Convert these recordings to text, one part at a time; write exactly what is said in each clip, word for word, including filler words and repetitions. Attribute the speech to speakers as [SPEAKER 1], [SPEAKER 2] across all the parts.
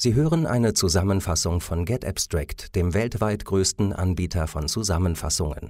[SPEAKER 1] Sie hören eine Zusammenfassung von GetAbstract, dem weltweit größten Anbieter von Zusammenfassungen.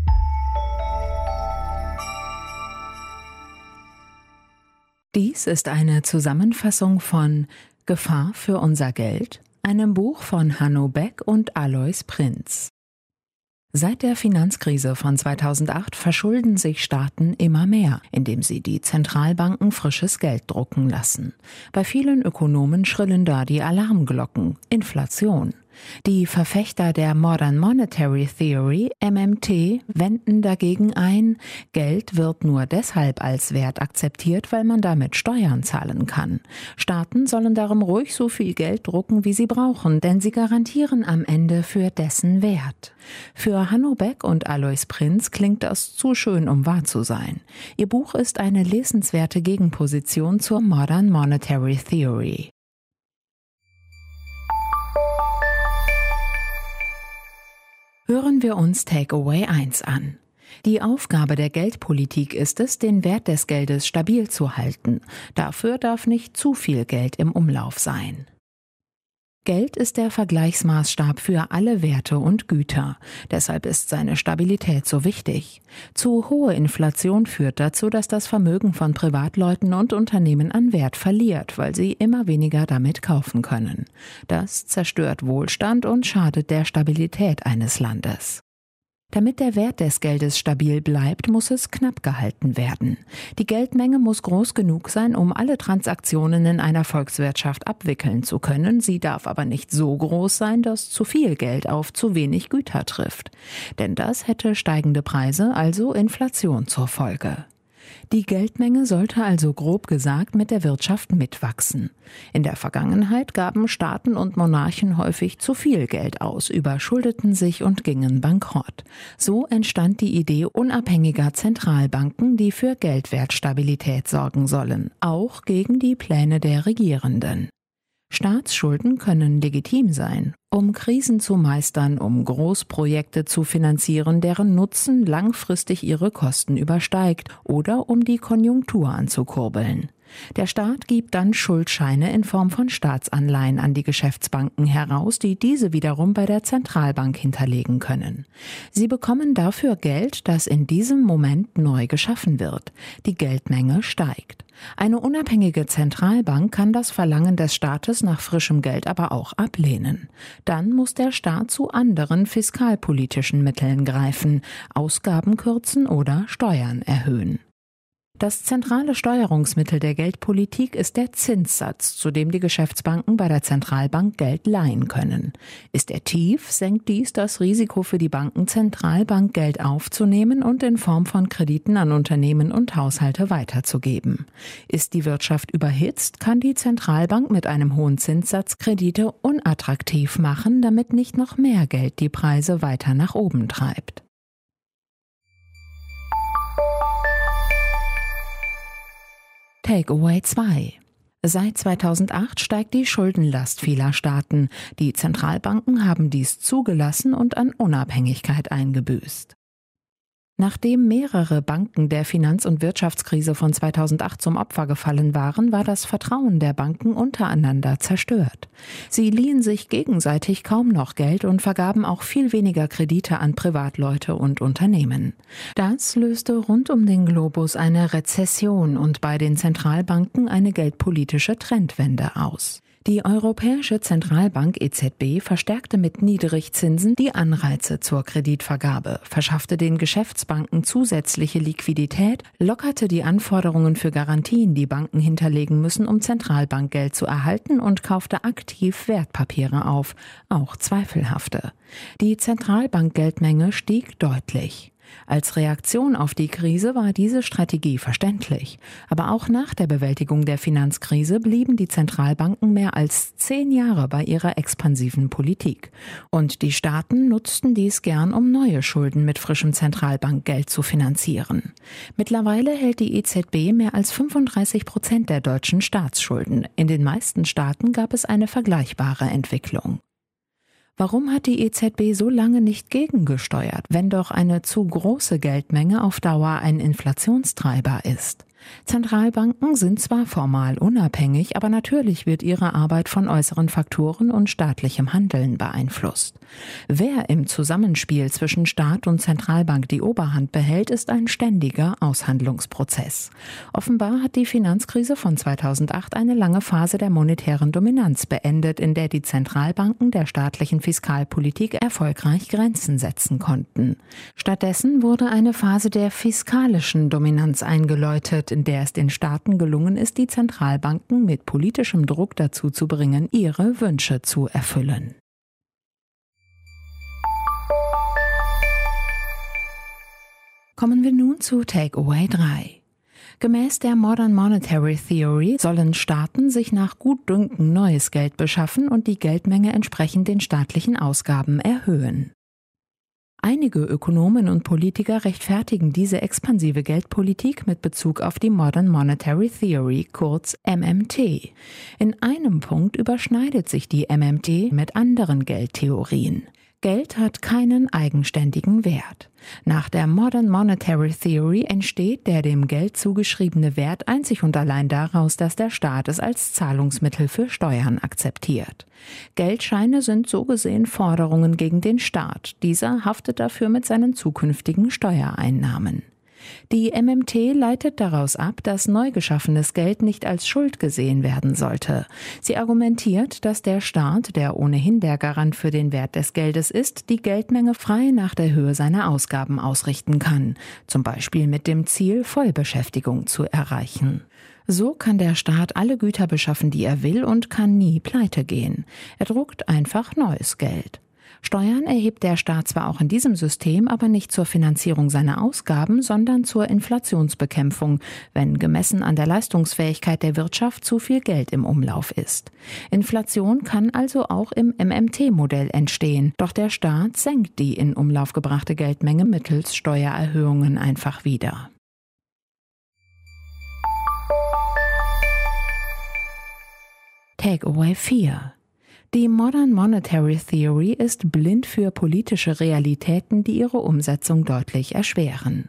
[SPEAKER 2] Dies ist eine Zusammenfassung von Gefahr für unser Geld, einem Buch von Hanno Beck und Alois Prinz. Seit der Finanzkrise von zweitausendacht verschulden sich Staaten immer mehr, indem sie die Zentralbanken frisches Geld drucken lassen. Bei vielen Ökonomen schrillen da die Alarmglocken: Inflation. Die Verfechter der Modern Monetary Theory, M M T, wenden dagegen ein, Geld wird nur deshalb als Wert akzeptiert, weil man damit Steuern zahlen kann. Staaten sollen darum ruhig so viel Geld drucken, wie sie brauchen, denn sie garantieren am Ende für dessen Wert. Für Hanno Beck und Alois Prinz klingt das zu schön, um wahr zu sein. Ihr Buch ist eine lesenswerte Gegenposition zur Modern Monetary Theory. Hören wir uns Takeaway eins an. Die Aufgabe der Geldpolitik ist es, den Wert des Geldes stabil zu halten. Dafür darf nicht zu viel Geld im Umlauf sein. Geld ist der Vergleichsmaßstab für alle Werte und Güter. Deshalb ist seine Stabilität so wichtig. Zu hohe Inflation führt dazu, dass das Vermögen von Privatleuten und Unternehmen an Wert verliert, weil sie immer weniger damit kaufen können. Das zerstört Wohlstand und schadet der Stabilität eines Landes. Damit der Wert des Geldes stabil bleibt, muss es knapp gehalten werden. Die Geldmenge muss groß genug sein, um alle Transaktionen in einer Volkswirtschaft abwickeln zu können. Sie darf aber nicht so groß sein, dass zu viel Geld auf zu wenig Güter trifft. Denn das hätte steigende Preise, also Inflation zur Folge. Die Geldmenge sollte also grob gesagt mit der Wirtschaft mitwachsen. In der Vergangenheit gaben Staaten und Monarchen häufig zu viel Geld aus, überschuldeten sich und gingen bankrott. So entstand die Idee unabhängiger Zentralbanken, die für Geldwertstabilität sorgen sollen, auch gegen die Pläne der Regierenden. Staatsschulden können legitim sein, um Krisen zu meistern, um Großprojekte zu finanzieren, deren Nutzen langfristig ihre Kosten übersteigt, oder um die Konjunktur anzukurbeln. Der Staat gibt dann Schuldscheine in Form von Staatsanleihen an die Geschäftsbanken heraus, die diese wiederum bei der Zentralbank hinterlegen können. Sie bekommen dafür Geld, das in diesem Moment neu geschaffen wird. Die Geldmenge steigt. Eine unabhängige Zentralbank kann das Verlangen des Staates nach frischem Geld aber auch ablehnen. Dann muss der Staat zu anderen fiskalpolitischen Mitteln greifen, Ausgaben kürzen oder Steuern erhöhen. Das zentrale Steuerungsmittel der Geldpolitik ist der Zinssatz, zu dem die Geschäftsbanken bei der Zentralbank Geld leihen können. Ist er tief, senkt dies das Risiko für die Banken, Zentralbankgeld aufzunehmen und in Form von Krediten an Unternehmen und Haushalte weiterzugeben. Ist die Wirtschaft überhitzt, kann die Zentralbank mit einem hohen Zinssatz Kredite unattraktiv machen, damit nicht noch mehr Geld die Preise weiter nach oben treibt. Takeaway zwei. Seit zweitausendacht steigt die Schuldenlast vieler Staaten. Die Zentralbanken haben dies zugelassen und an Unabhängigkeit eingebüßt. Nachdem mehrere Banken der Finanz- und Wirtschaftskrise von zweitausendacht zum Opfer gefallen waren, war das Vertrauen der Banken untereinander zerstört. Sie liehen sich gegenseitig kaum noch Geld und vergaben auch viel weniger Kredite an Privatleute und Unternehmen. Das löste rund um den Globus eine Rezession und bei den Zentralbanken eine geldpolitische Trendwende aus. Die Europäische Zentralbank E Z B verstärkte mit Niedrigzinsen die Anreize zur Kreditvergabe, verschaffte den Geschäftsbanken zusätzliche Liquidität, lockerte die Anforderungen für Garantien, die Banken hinterlegen müssen, um Zentralbankgeld zu erhalten, und kaufte aktiv Wertpapiere auf, auch zweifelhafte. Die Zentralbankgeldmenge stieg deutlich. Als Reaktion auf die Krise war diese Strategie verständlich. Aber auch nach der Bewältigung der Finanzkrise blieben die Zentralbanken mehr als zehn Jahre bei ihrer expansiven Politik. Und die Staaten nutzten dies gern, um neue Schulden mit frischem Zentralbankgeld zu finanzieren. Mittlerweile hält die E Z B mehr als fünfunddreißig Prozent der deutschen Staatsschulden. In den meisten Staaten gab es eine vergleichbare Entwicklung. Warum hat die E Z B so lange nicht gegengesteuert, wenn doch eine zu große Geldmenge auf Dauer ein Inflationstreiber ist? Zentralbanken sind zwar formal unabhängig, aber natürlich wird ihre Arbeit von äußeren Faktoren und staatlichem Handeln beeinflusst. Wer im Zusammenspiel zwischen Staat und Zentralbank die Oberhand behält, ist ein ständiger Aushandlungsprozess. Offenbar hat die Finanzkrise von zweitausendacht eine lange Phase der monetären Dominanz beendet, in der die Zentralbanken der staatlichen Fiskalpolitik erfolgreich Grenzen setzen konnten. Stattdessen wurde eine Phase der fiskalischen Dominanz eingeläutet, in der es den Staaten gelungen ist, die Zentralbanken mit politischem Druck dazu zu bringen, ihre Wünsche zu erfüllen. Kommen wir nun zu Takeaway drei. Gemäß der Modern Monetary Theory sollen Staaten sich nach Gutdünken neues Geld beschaffen und die Geldmenge entsprechend den staatlichen Ausgaben erhöhen. Einige Ökonomen und Politiker rechtfertigen diese expansive Geldpolitik mit Bezug auf die Modern Monetary Theory, kurz M M T. In einem Punkt überschneidet sich die M M T mit anderen Geldtheorien. Geld hat keinen eigenständigen Wert. Nach der Modern Monetary Theory entsteht der dem Geld zugeschriebene Wert einzig und allein daraus, dass der Staat es als Zahlungsmittel für Steuern akzeptiert. Geldscheine sind so gesehen Forderungen gegen den Staat. Dieser haftet dafür mit seinen zukünftigen Steuereinnahmen. Die M M T leitet daraus ab, dass neu geschaffenes Geld nicht als Schuld gesehen werden sollte. Sie argumentiert, dass der Staat, der ohnehin der Garant für den Wert des Geldes ist, die Geldmenge frei nach der Höhe seiner Ausgaben ausrichten kann, zum Beispiel mit dem Ziel, Vollbeschäftigung zu erreichen. So kann der Staat alle Güter beschaffen, die er will, und kann nie pleite gehen. Er druckt einfach neues Geld. Steuern erhebt der Staat zwar auch in diesem System, aber nicht zur Finanzierung seiner Ausgaben, sondern zur Inflationsbekämpfung, wenn gemessen an der Leistungsfähigkeit der Wirtschaft zu viel Geld im Umlauf ist. Inflation kann also auch im M M T-Modell entstehen, doch der Staat senkt die in Umlauf gebrachte Geldmenge mittels Steuererhöhungen einfach wieder. Takeaway vier. Die Modern Monetary Theory ist blind für politische Realitäten, die ihre Umsetzung deutlich erschweren.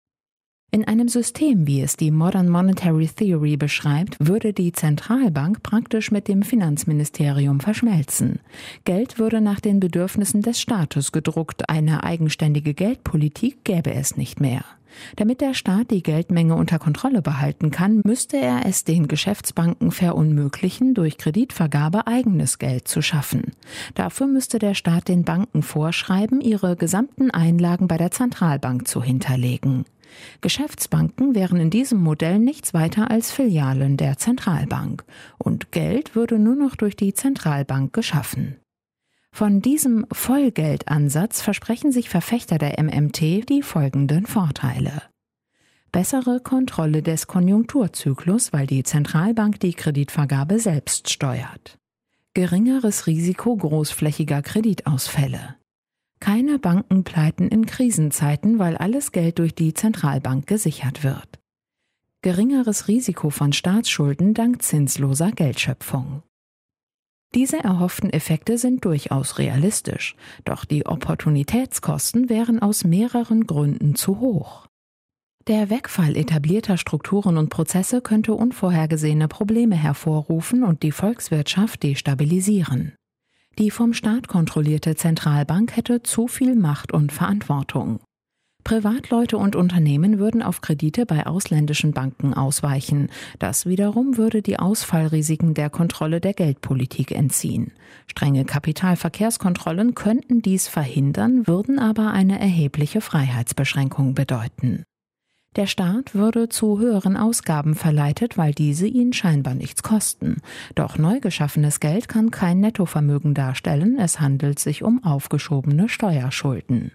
[SPEAKER 2] In einem System, wie es die Modern Monetary Theory beschreibt, würde die Zentralbank praktisch mit dem Finanzministerium verschmelzen. Geld würde nach den Bedürfnissen des Staates gedruckt, eine eigenständige Geldpolitik gäbe es nicht mehr. Damit der Staat die Geldmenge unter Kontrolle behalten kann, müsste er es den Geschäftsbanken verunmöglichen, durch Kreditvergabe eigenes Geld zu schaffen. Dafür müsste der Staat den Banken vorschreiben, ihre gesamten Einlagen bei der Zentralbank zu hinterlegen. Geschäftsbanken wären in diesem Modell nichts weiter als Filialen der Zentralbank. Und Geld würde nur noch durch die Zentralbank geschaffen. Von diesem Vollgeldansatz versprechen sich Verfechter der M M T die folgenden Vorteile. Bessere Kontrolle des Konjunkturzyklus, weil die Zentralbank die Kreditvergabe selbst steuert. Geringeres Risiko großflächiger Kreditausfälle. Keine Bankenpleiten in Krisenzeiten, weil alles Geld durch die Zentralbank gesichert wird. Geringeres Risiko von Staatsschulden dank zinsloser Geldschöpfung. Diese erhofften Effekte sind durchaus realistisch, doch die Opportunitätskosten wären aus mehreren Gründen zu hoch. Der Wegfall etablierter Strukturen und Prozesse könnte unvorhergesehene Probleme hervorrufen und die Volkswirtschaft destabilisieren. Die vom Staat kontrollierte Zentralbank hätte zu viel Macht und Verantwortung. Privatleute und Unternehmen würden auf Kredite bei ausländischen Banken ausweichen. Das wiederum würde die Ausfallrisiken der Kontrolle der Geldpolitik entziehen. Strenge Kapitalverkehrskontrollen könnten dies verhindern, würden aber eine erhebliche Freiheitsbeschränkung bedeuten. Der Staat würde zu höheren Ausgaben verleitet, weil diese ihn scheinbar nichts kosten. Doch neu geschaffenes Geld kann kein Nettovermögen darstellen, es handelt sich um aufgeschobene Steuerschulden.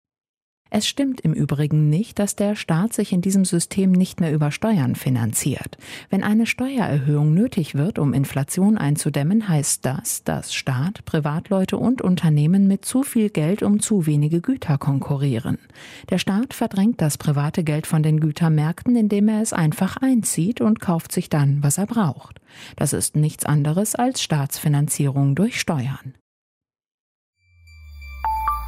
[SPEAKER 2] Es stimmt im Übrigen nicht, dass der Staat sich in diesem System nicht mehr über Steuern finanziert. Wenn eine Steuererhöhung nötig wird, um Inflation einzudämmen, heißt das, dass Staat, Privatleute und Unternehmen mit zu viel Geld um zu wenige Güter konkurrieren. Der Staat verdrängt das private Geld von den Gütermärkten, indem er es einfach einzieht und kauft sich dann, was er braucht. Das ist nichts anderes als Staatsfinanzierung durch Steuern.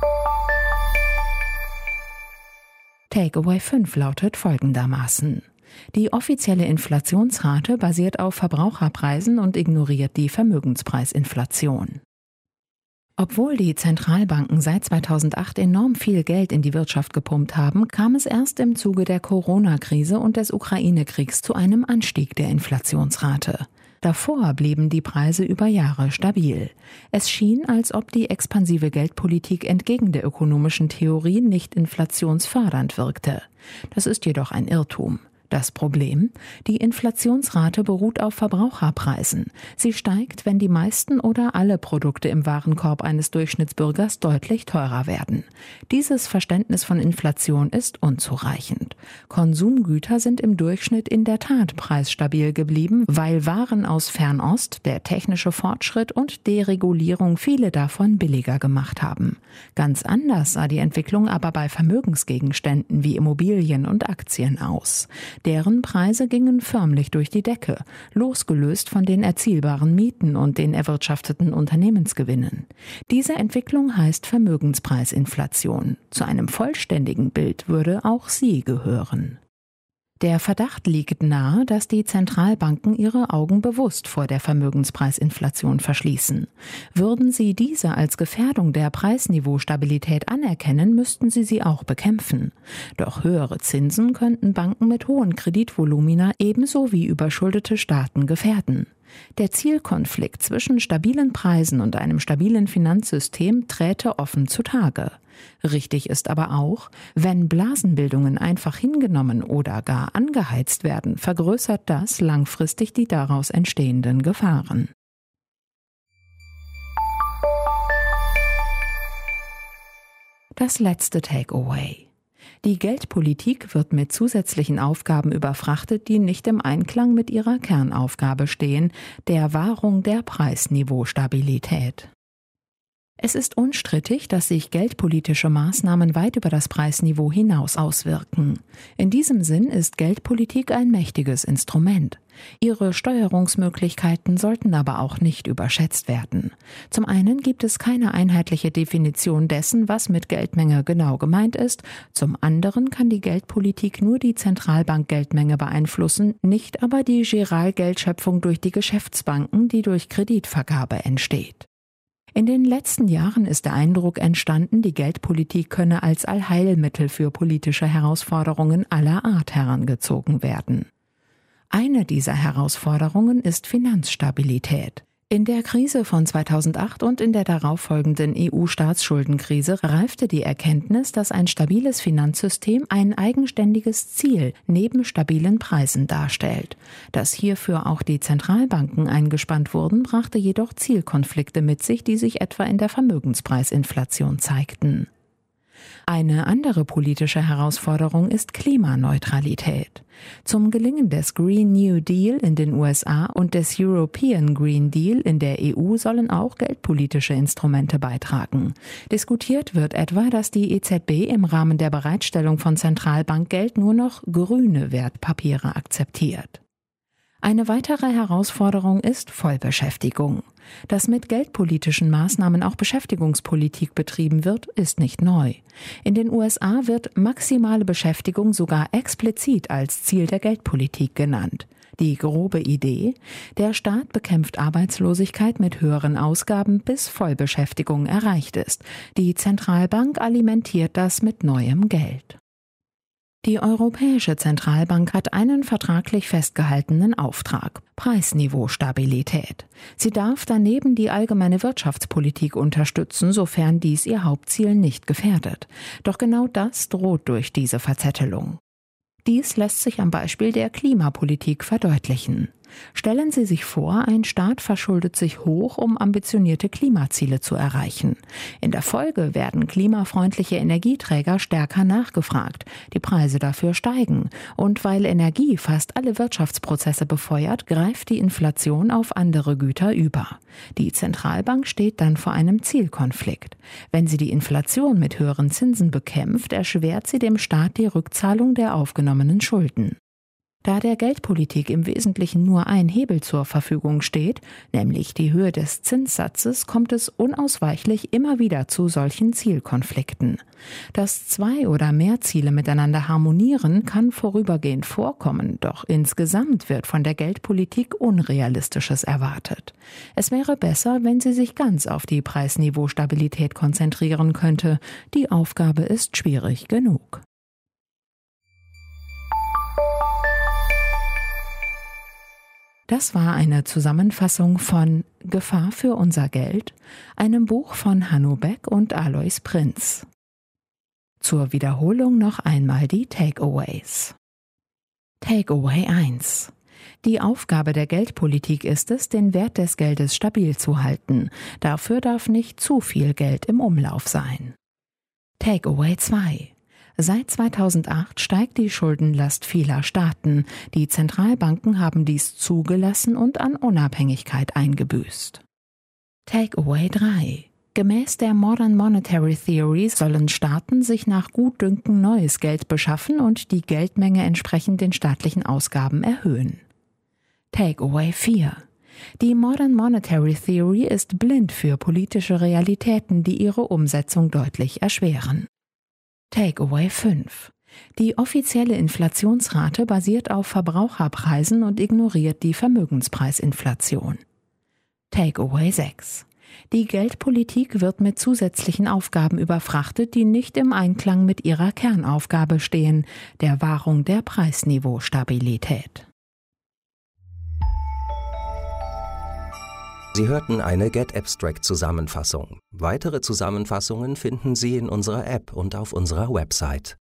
[SPEAKER 2] Takeaway fünf lautet folgendermaßen. Die offizielle Inflationsrate basiert auf Verbraucherpreisen und ignoriert die Vermögenspreisinflation. Obwohl die Zentralbanken seit zweitausendacht enorm viel Geld in die Wirtschaft gepumpt haben, kam es erst im Zuge der Corona-Krise und des Ukraine-Kriegs zu einem Anstieg der Inflationsrate. Davor blieben die Preise über Jahre stabil. Es schien, als ob die expansive Geldpolitik entgegen der ökonomischen Theorie nicht inflationsfördernd wirkte. Das ist jedoch ein Irrtum. Das Problem? Die Inflationsrate beruht auf Verbraucherpreisen. Sie steigt, wenn die meisten oder alle Produkte im Warenkorb eines Durchschnittsbürgers deutlich teurer werden. Dieses Verständnis von Inflation ist unzureichend. Konsumgüter sind im Durchschnitt in der Tat preisstabil geblieben, weil Waren aus Fernost, der technische Fortschritt und Deregulierung viele davon billiger gemacht haben. Ganz anders sah die Entwicklung aber bei Vermögensgegenständen wie Immobilien und Aktien aus. Deren Preise gingen förmlich durch die Decke, losgelöst von den erzielbaren Mieten und den erwirtschafteten Unternehmensgewinnen. Diese Entwicklung heißt Vermögenspreisinflation. Zu einem vollständigen Bild würde auch sie gehören. Der Verdacht liegt nahe, dass die Zentralbanken ihre Augen bewusst vor der Vermögenspreisinflation verschließen. Würden sie diese als Gefährdung der Preisniveaustabilität anerkennen, müssten sie sie auch bekämpfen. Doch höhere Zinsen könnten Banken mit hohen Kreditvolumina ebenso wie überschuldete Staaten gefährden. Der Zielkonflikt zwischen stabilen Preisen und einem stabilen Finanzsystem träte offen zutage. Richtig ist aber auch, wenn Blasenbildungen einfach hingenommen oder gar angeheizt werden, vergrößert das langfristig die daraus entstehenden Gefahren. Das letzte Takeaway. Die Geldpolitik wird mit zusätzlichen Aufgaben überfrachtet, die nicht im Einklang mit ihrer Kernaufgabe stehen, der Wahrung der Preisniveaustabilität. Es ist unstrittig, dass sich geldpolitische Maßnahmen weit über das Preisniveau hinaus auswirken. In diesem Sinn ist Geldpolitik ein mächtiges Instrument. Ihre Steuerungsmöglichkeiten sollten aber auch nicht überschätzt werden. Zum einen gibt es keine einheitliche Definition dessen, was mit Geldmenge genau gemeint ist. Zum anderen kann die Geldpolitik nur die Zentralbankgeldmenge beeinflussen, nicht aber die Giralgeldschöpfung durch die Geschäftsbanken, die durch Kreditvergabe entsteht. In den letzten Jahren ist der Eindruck entstanden, die Geldpolitik könne als Allheilmittel für politische Herausforderungen aller Art herangezogen werden. Eine dieser Herausforderungen ist Finanzstabilität. In der Krise von zweitausendacht und in der darauffolgenden E U-Staatsschuldenkrise reifte die Erkenntnis, dass ein stabiles Finanzsystem ein eigenständiges Ziel neben stabilen Preisen darstellt. Dass hierfür auch die Zentralbanken eingespannt wurden, brachte jedoch Zielkonflikte mit sich, die sich etwa in der Vermögenspreisinflation zeigten. Eine andere politische Herausforderung ist Klimaneutralität. Zum Gelingen des Green New Deal in den U S A und des European Green Deal in der E U sollen auch geldpolitische Instrumente beitragen. Diskutiert wird etwa, dass die E Z B im Rahmen der Bereitstellung von Zentralbankgeld nur noch grüne Wertpapiere akzeptiert. Eine weitere Herausforderung ist Vollbeschäftigung. Dass mit geldpolitischen Maßnahmen auch Beschäftigungspolitik betrieben wird, ist nicht neu. In den U S A wird maximale Beschäftigung sogar explizit als Ziel der Geldpolitik genannt. Die grobe Idee: Der Staat bekämpft Arbeitslosigkeit mit höheren Ausgaben, bis Vollbeschäftigung erreicht ist. Die Zentralbank alimentiert das mit neuem Geld. Die Europäische Zentralbank hat einen vertraglich festgehaltenen Auftrag: Preisniveaustabilität. Sie darf daneben die allgemeine Wirtschaftspolitik unterstützen, sofern dies ihr Hauptziel nicht gefährdet. Doch genau das droht durch diese Verzettelung. Dies lässt sich am Beispiel der Klimapolitik verdeutlichen. Stellen Sie sich vor, ein Staat verschuldet sich hoch, um ambitionierte Klimaziele zu erreichen. In der Folge werden klimafreundliche Energieträger stärker nachgefragt, die Preise dafür steigen. Und weil Energie fast alle Wirtschaftsprozesse befeuert, greift die Inflation auf andere Güter über. Die Zentralbank steht dann vor einem Zielkonflikt. Wenn sie die Inflation mit höheren Zinsen bekämpft, erschwert sie dem Staat die Rückzahlung der aufgenommenen Schulden. Da der Geldpolitik im Wesentlichen nur ein Hebel zur Verfügung steht, nämlich die Höhe des Zinssatzes, kommt es unausweichlich immer wieder zu solchen Zielkonflikten. Dass zwei oder mehr Ziele miteinander harmonieren, kann vorübergehend vorkommen, doch insgesamt wird von der Geldpolitik Unrealistisches erwartet. Es wäre besser, wenn sie sich ganz auf die Preisniveaustabilität konzentrieren könnte. Die Aufgabe ist schwierig genug. Das war eine Zusammenfassung von Gefahr für unser Geld, einem Buch von Hanno Beck und Alois Prinz. Zur Wiederholung noch einmal die Takeaways. Takeaway eins. Die Aufgabe der Geldpolitik ist es, den Wert des Geldes stabil zu halten. Dafür darf nicht zu viel Geld im Umlauf sein. Takeaway zwei. Seit zweitausendacht steigt die Schuldenlast vieler Staaten. Die Zentralbanken haben dies zugelassen und an Unabhängigkeit eingebüßt. Takeaway drei. Gemäß der Modern Monetary Theory sollen Staaten sich nach Gutdünken neues Geld beschaffen und die Geldmenge entsprechend den staatlichen Ausgaben erhöhen. Takeaway vier. Die Modern Monetary Theory ist blind für politische Realitäten, die ihre Umsetzung deutlich erschweren. Takeaway fünf. Die offizielle Inflationsrate basiert auf Verbraucherpreisen und ignoriert die Vermögenspreisinflation. Takeaway sechs. Die Geldpolitik wird mit zusätzlichen Aufgaben überfrachtet, die nicht im Einklang mit ihrer Kernaufgabe stehen, der Wahrung der Preisniveaustabilität.
[SPEAKER 1] Sie hörten eine GetAbstract-Zusammenfassung. Weitere Zusammenfassungen finden Sie in unserer App und auf unserer Website.